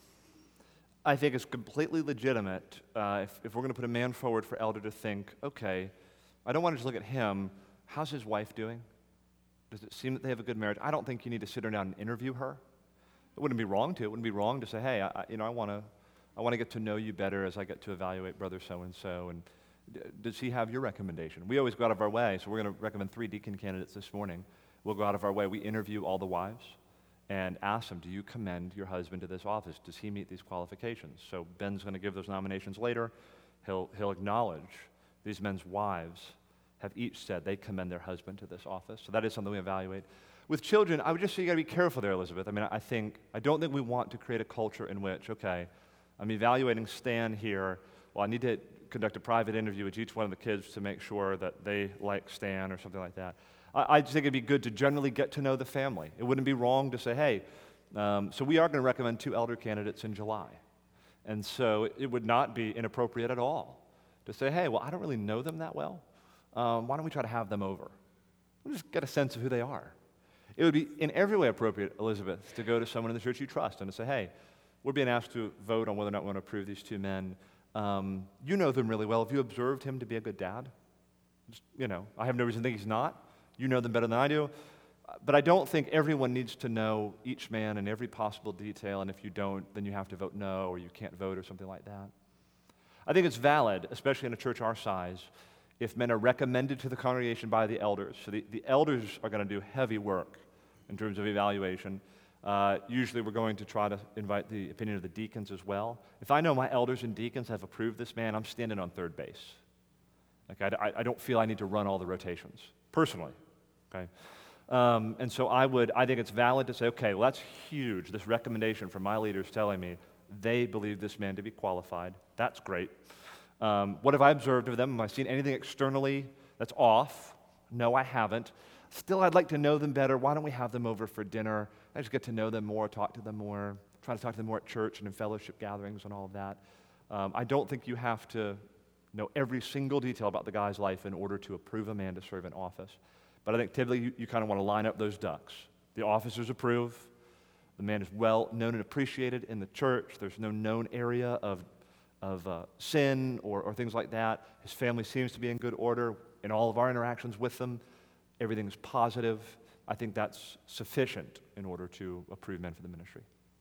I think it's completely legitimate uh, if, if we're going to put a man forward for elder to think, okay, I don't want to just look at him. How's his wife doing? Does it seem that they have a good marriage? I don't think you need to sit her down and interview her. It wouldn't be wrong to. It wouldn't be wrong to say, hey, I, I- you know, I want to, I want to get to know you better as I get to evaluate brother so and so. And d- does he have your recommendation? We always go out of our way. So we're going to recommend three deacon candidates this morning. We'll go out of our way. We interview all the wives and ask them, do you commend your husband to this office? Does he meet these qualifications? So Ben's going to give those nominations later. He'll he'll acknowledge these men's wives have each said they commend their husband to this office. So that is something we evaluate. With children, I would just say you got to be careful there, Elizabeth. I mean, I think, I don't think we want to create a culture in which, okay, I'm evaluating Stan here. Well, I need to conduct a private interview with each one of the kids to make sure that they like Stan or something like that. I, I just think it'd be good to generally get to know the family. It wouldn't be wrong to say, hey, um, so we are going to recommend two elder candidates in July. And so it would not be inappropriate at all to say, hey, well, I don't really know them that well. Um, why don't we try to have them over? We'll just get a sense of who they are. It would be in every way appropriate, Elizabeth, to go to someone in the church you trust and to say, hey, we're being asked to vote on whether or not we want to approve these two men. Um, you know them really well. Have you observed him to be a good dad? Just, you know, I have no reason to think he's not. You know them better than I do. But I don't think everyone needs to know each man in every possible detail, and if you don't, then you have to vote no, or you can't vote, or something like that. I think it's valid, especially in a church our size, if men are recommended to the congregation by the elders. So the, the elders are going to do heavy work in terms of evaluation. Uh, usually we're going to try to invite the opinion of the deacons as well. If I know my elders and deacons have approved this man, I'm standing on third base. Like I, I don't feel I need to run all the rotations, personally. Okay, um, and so I would, I think it's valid to say, okay, well that's huge, this recommendation from my leaders telling me they believe this man to be qualified. That's great. Um, what have I observed of them? Have I seen anything externally that's off? No, I haven't. Still, I'd like to know them better. Why don't we have them over for dinner? I just get to know them more, talk to them more, try to talk to them more at church and in fellowship gatherings and all of that. Um, I don't think you have to know every single detail about the guy's life in order to approve a man to serve in office. But I think typically you, you kind of want to line up those ducks. The officers approve. The man is well known and appreciated in the church. There's no known area of, of uh, sin or, or things like that. His family seems to be in good order in all of our interactions with them. Everything's positive. I think that's sufficient in order to approve men for the ministry.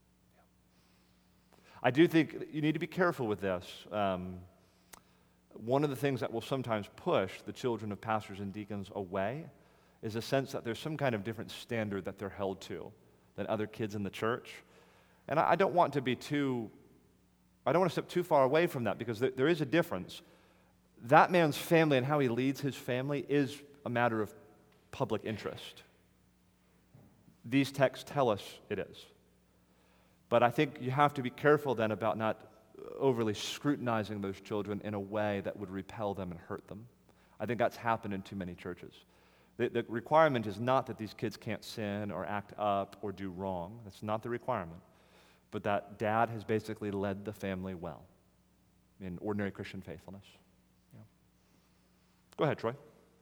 I do think you need to be careful with this. Um, one of the things that will sometimes push the children of pastors and deacons away is a sense that there's some kind of different standard that they're held to than other kids in the church. And I, I don't want to be too, I don't want to step too far away from that because there, there is a difference. That man's family and how he leads his family is a matter of public interest. These texts tell us it is. But I think you have to be careful then about not overly scrutinizing those children in a way that would repel them and hurt them. I think that's happened in too many churches. The, the requirement is not that these kids can't sin or act up or do wrong. That's not the requirement. But that dad has basically led the family well in ordinary Christian faithfulness. Yeah. Go ahead, Troy.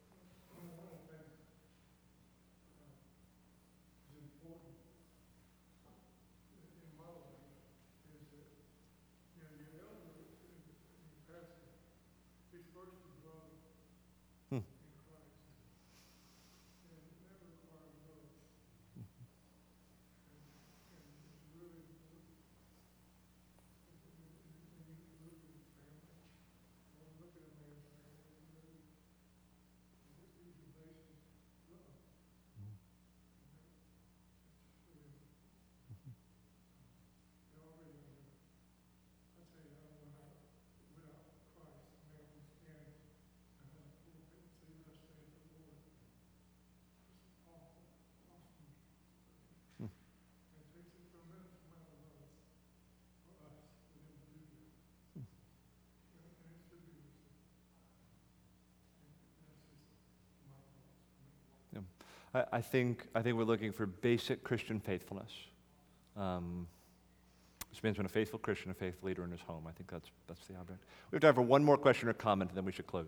I, I think I think we're looking for basic Christian faithfulness. Um, this man's been a faithful Christian, a faithful leader in his home. I think that's that's the object. We have time for one more question or comment, and then we should close.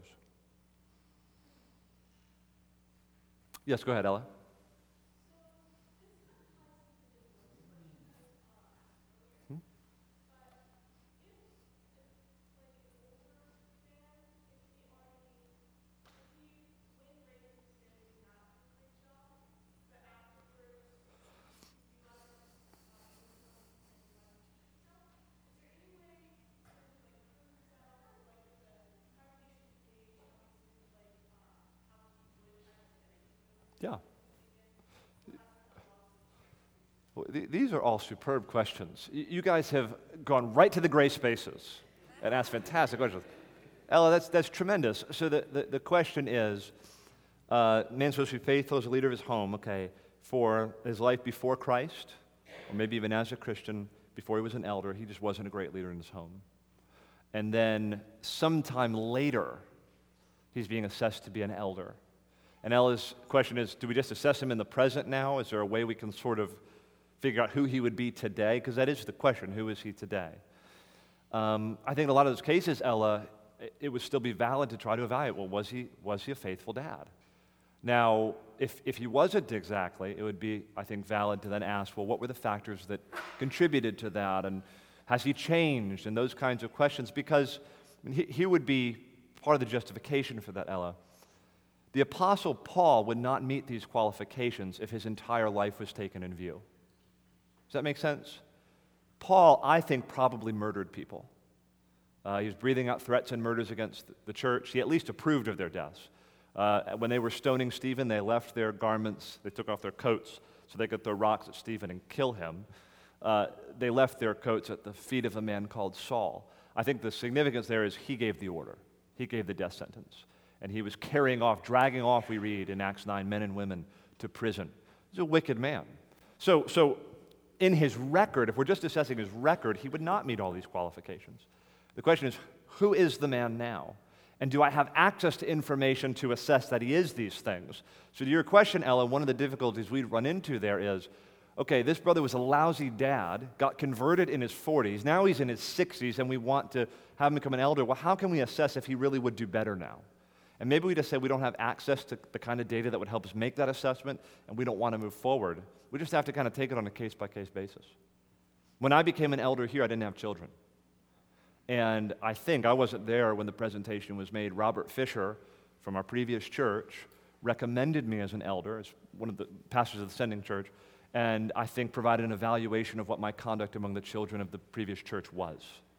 So Yes, go ahead, Ella. this Yeah. Well, th- these are all superb questions. Y- you guys have gone right to the gray spaces and asked fantastic questions. Ella, that's, that's tremendous. So the, the, the question is, uh, man's supposed to be faithful as a leader of his home, okay, for his life before Christ, or maybe even as a Christian, before he was an elder, he just wasn't a great leader in his home. And then sometime later, he's being assessed to be an elder. And Ella's question is, do we just assess him in the present now? Is there a way we can sort of figure out who he would be today? Because that is the question, who is he today? Um, I think in a lot of those cases, Ella, it, it would still be valid to try to evaluate, well, was he, was he a faithful dad? Now, if, if he wasn't exactly, it would be, I think, valid to then ask, well, what were the factors that contributed to that? And has he changed? And those kinds of questions, because he, he would be part of the justification for that, Ella. The Apostle Paul would not meet these qualifications if his entire life was taken in view. Does that make sense? Paul, I think, probably murdered people. Uh, he was breathing out threats and murders against the church. He at least approved of their deaths. Uh, when they were stoning Stephen, they left their garments, they took off their coats so they could throw rocks at Stephen and kill him. Uh, they left their coats at the feet of a man called Saul. I think the significance there is he gave the order. He gave the death sentence. And he was carrying off, dragging off, we read in Acts nine, men and women to prison. He's a wicked man. So, so in his record, if we're just assessing his record, he would not meet all these qualifications. The question is, who is the man now? And do I have access to information to assess that he is these things? So to your question, Ella, one of the difficulties we run into there is, okay, this brother was a lousy dad, got converted in his forties, now he's in his sixties, and we want to have him become an elder. Well, how can we assess if he really would do better now? And maybe we just say we don't have access to the kind of data that would help us make that assessment, and we don't want to move forward. We just have to kind of take it on a case-by-case basis. When I became an elder here, I didn't have children. And I think I wasn't there when the presentation was made. Robert Fisher from our previous church recommended me as an elder, as one of the pastors of the sending church, and I think provided an evaluation of what my conduct among the children of the previous church was.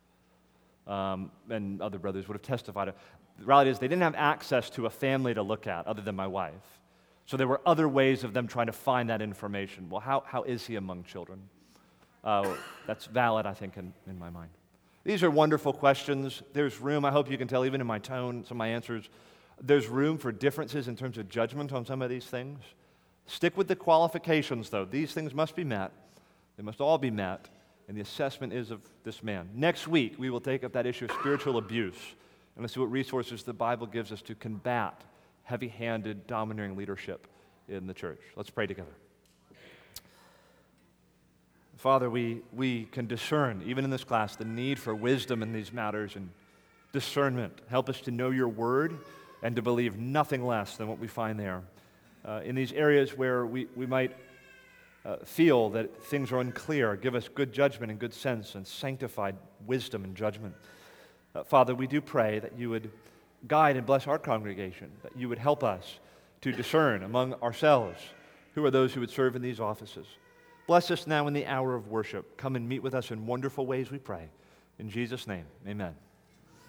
Um, and other brothers would have testified. The reality is they didn't have access to a family to look at other than my wife. So there were other ways of them trying to find that information. Well, how, how is he among children? Uh, that's valid, I think, in, in my mind. These are wonderful questions. There's room, I hope you can tell, even in my tone, some of my answers, there's room for differences in terms of judgment on some of these things. Stick with the qualifications, though. These things must be met. They must all be met. And the assessment is of this man. Next week, we will take up that issue of spiritual abuse, and let's see what resources the Bible gives us to combat heavy-handed, domineering leadership in the church. Let's pray together. Father, we, we can discern, even in this class, the need for wisdom in these matters and discernment. Help us to know your word and to believe nothing less than what we find there. Uh, in these areas where we, we might uh, feel that things are unclear, give us good judgment and good sense and sanctified wisdom and judgment. Uh, Father, we do pray that you would guide and bless our congregation, that you would help us to discern among ourselves who are those who would serve in these offices. Bless us now in the hour of worship. Come and meet with us in wonderful ways, we pray. In Jesus' name, amen.